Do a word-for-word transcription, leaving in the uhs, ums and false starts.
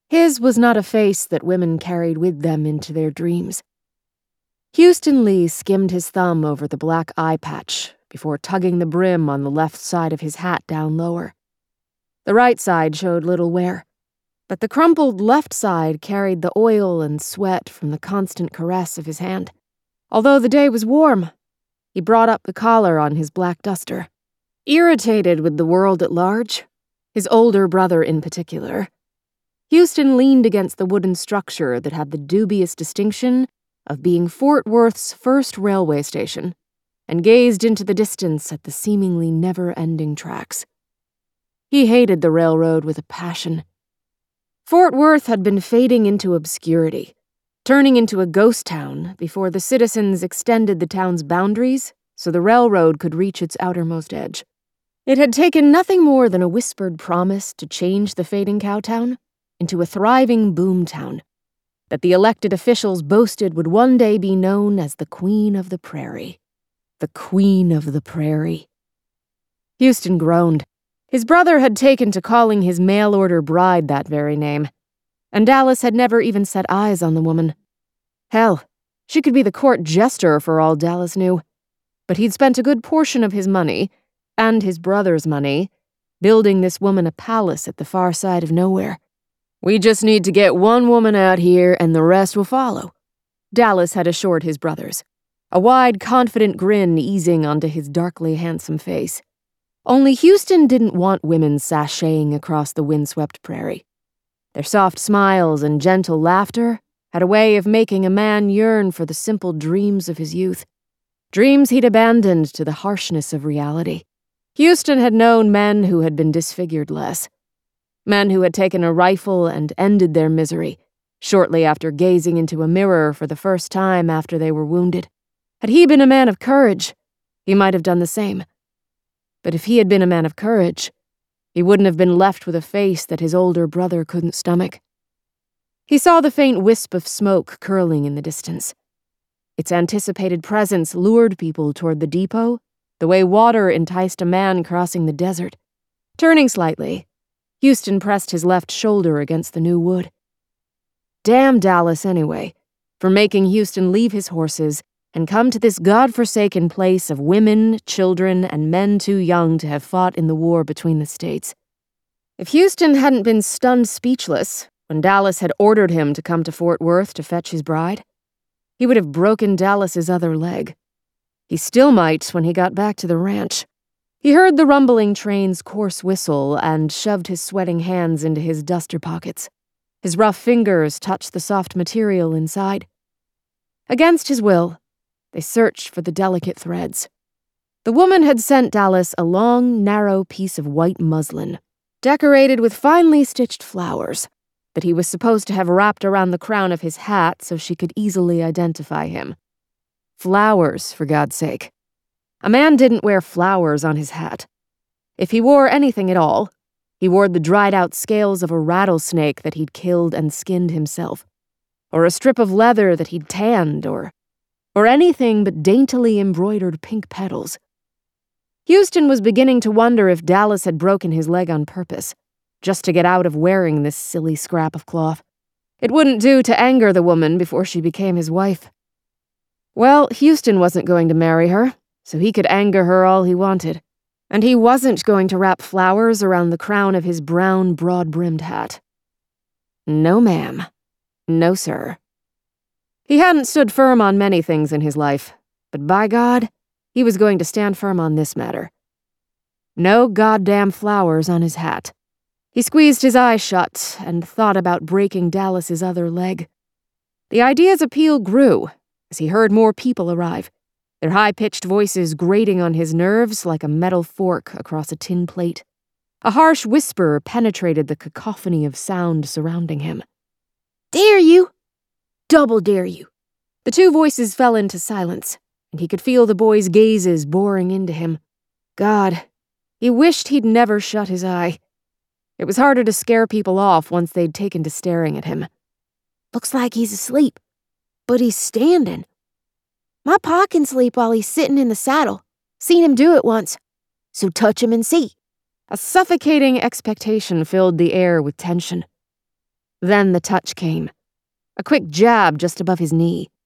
His was not a face that women carried with them into their dreams. Houston Lee skimmed his thumb over the black eye patch before tugging the brim on the left side of his hat down lower. The right side showed little wear, but the crumpled left side carried the oil and sweat from the constant caress of his hand. Although the day was warm, he brought up the collar on his black duster. Irritated with the world at large, his older brother in particular, Houston leaned against the wooden structure that had the dubious distinction of being Fort Worth's first railway station, and gazed into the distance at the seemingly never-ending tracks. He hated the railroad with a passion. Fort Worth had been fading into obscurity, turning into a ghost town before the citizens extended the town's boundaries so the railroad could reach its outermost edge. It had taken nothing more than a whispered promise to change the fading cowtown into a thriving boomtown that the elected officials boasted would one day be known as the Queen of the Prairie. The Queen of the Prairie. Houston groaned. His brother had taken to calling his mail-order bride that very name, and Dallas had never even set eyes on the woman. Hell, she could be the court jester for all Dallas knew. But he'd spent a good portion of his money, and his brother's money, building this woman a palace at the far side of nowhere. "We just need to get one woman out here and the rest will follow," Dallas had assured his brothers, a wide, confident grin easing onto his darkly handsome face. Only Houston didn't want women sashaying across the windswept prairie. Their soft smiles and gentle laughter had a way of making a man yearn for the simple dreams of his youth, dreams he'd abandoned to the harshness of reality. Houston had known men who had been disfigured less. Men who had taken a rifle and ended their misery, shortly after gazing into a mirror for the first time after they were wounded. Had he been a man of courage, he might have done the same. But if he had been a man of courage, he wouldn't have been left with a face that his older brother couldn't stomach. He saw the faint wisp of smoke curling in the distance. Its anticipated presence lured people toward the depot, the way water enticed a man crossing the desert. Turning slightly, Houston pressed his left shoulder against the new wood. Damn Dallas, anyway, for making Houston leave his horses and come to this godforsaken place of women, children, and men too young to have fought in the war between the states. If Houston hadn't been stunned speechless when Dallas had ordered him to come to Fort Worth to fetch his bride, he would have broken Dallas's other leg. He still might when he got back to the ranch. He heard the rumbling train's coarse whistle and shoved his sweating hands into his duster pockets. His rough fingers touched the soft material inside. Against his will, they searched for the delicate threads. The woman had sent Dallas a long, narrow piece of white muslin, decorated with finely stitched flowers, that he was supposed to have wrapped around the crown of his hat so she could easily identify him. Flowers, for God's sake. A man didn't wear flowers on his hat. If he wore anything at all, he wore the dried-out scales of a rattlesnake that he'd killed and skinned himself, or a strip of leather that he'd tanned, or, or anything but daintily embroidered pink petals. Houston was beginning to wonder if Dallas had broken his leg on purpose, just to get out of wearing this silly scrap of cloth. It wouldn't do to anger the woman before she became his wife. Well, Houston wasn't going to marry her, so he could anger her all he wanted. And he wasn't going to wrap flowers around the crown of his brown, broad-brimmed hat. No, ma'am. No, sir. He hadn't stood firm on many things in his life, but by God, he was going to stand firm on this matter. No goddamn flowers on his hat. He squeezed his eyes shut and thought about breaking Dallas's other leg. The idea's appeal grew as he heard more people arrive, their high-pitched voices grating on his nerves like a metal fork across a tin plate. A harsh whisper penetrated the cacophony of sound surrounding him. "Dare you? Double dare you." The two voices fell into silence, and he could feel the boys' gazes boring into him. God, he wished he'd never shut his eye. It was harder to scare people off once they'd taken to staring at him. "Looks like he's asleep, but he's standing. My pa can sleep while he's sitting in the saddle. Seen him do it once. So touch him and see." A suffocating expectation filled the air with tension. Then the touch came. A quick jab just above his knee.